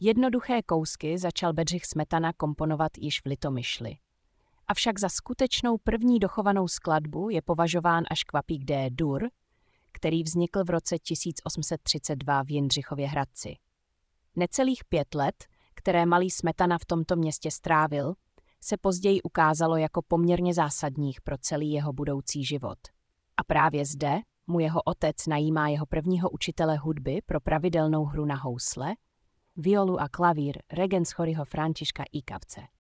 Jednoduché kousky začal Bedřich Smetana komponovat již v Litomyšli. Avšak za skutečnou první dochovanou skladbu je považován až kvapík D-dur, který vznikl v roce 1832 v Jindřichově Hradci. Necelých 5 let, které malý Smetana v tomto městě strávil, se později ukázalo jako poměrně zásadních pro celý jeho budoucí život. A právě zde mu jeho otec najímá jeho prvního učitele hudby pro pravidelnou hru na housle, violu a klavír Regenschoryho Františka Ikavce.